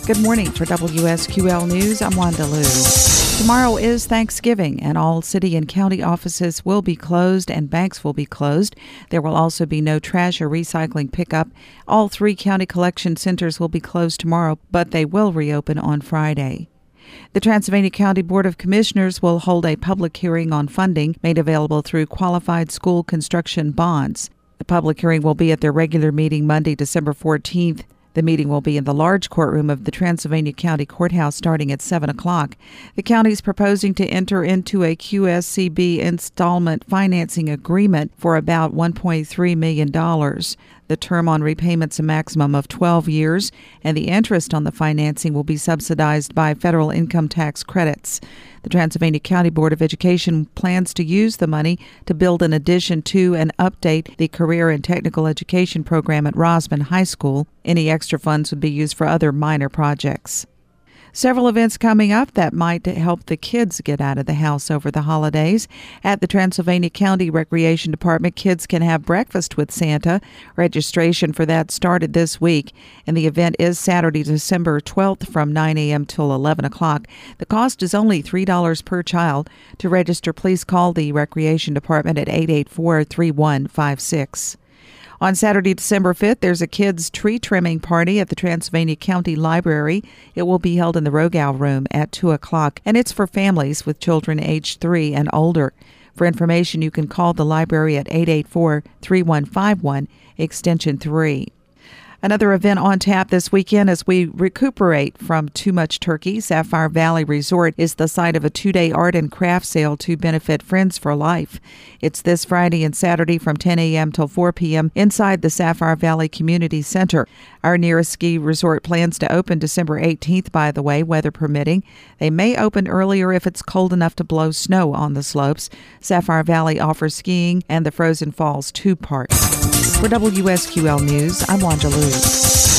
Good morning. For WSQL News, I'm Wanda Lou. Tomorrow is Thanksgiving, and all city and county offices will be closed and banks will be closed. There will also be no trash or recycling pickup. All 3 county collection centers will be closed tomorrow, but they will reopen on Friday. The Transylvania County Board of Commissioners will hold a public hearing on funding made available through qualified school construction bonds. The public hearing will be at their regular meeting Monday, December 14th. The meeting will be in the large courtroom of the Transylvania County Courthouse starting at 7 o'clock. The county is proposing to enter into a QSCB installment financing agreement for about $1.3 million. The term on repayment's a maximum of 12 years, and the interest on the financing will be subsidized by federal income tax credits. The Transylvania County Board of Education plans to use the money to build an addition to and update the career and technical education program at Rosman High School. Any extra funds would be used for other minor projects. Several events coming up that might help the kids get out of the house over the holidays. At the Transylvania County Recreation Department, kids can have breakfast with Santa. Registration for that started this week, and the event is Saturday, December 12th from 9 a.m. till 11 o'clock. The cost is only $3 per child. To register, please call the Recreation Department at 884-3156. On Saturday, December 5th, there's a kids' tree trimming party at the Transylvania County Library. It will be held in the Rogow Room at 2 o'clock, and it's for families with children aged 3 and older. For information, you can call the library at 884-3151, extension 3. Another event on tap this weekend as we recuperate from too much turkey. Sapphire Valley Resort is the site of a 2-day art and craft sale to benefit Friends for Life. It's this Friday and Saturday from 10 a.m. till 4 p.m. inside the Sapphire Valley Community Center. Our nearest ski resort plans to open December 18th, by the way, weather permitting. They may open earlier if it's cold enough to blow snow on the slopes. Sapphire Valley offers skiing and the Frozen Falls 2 park. For WSQL News, I'm Wanda Lou.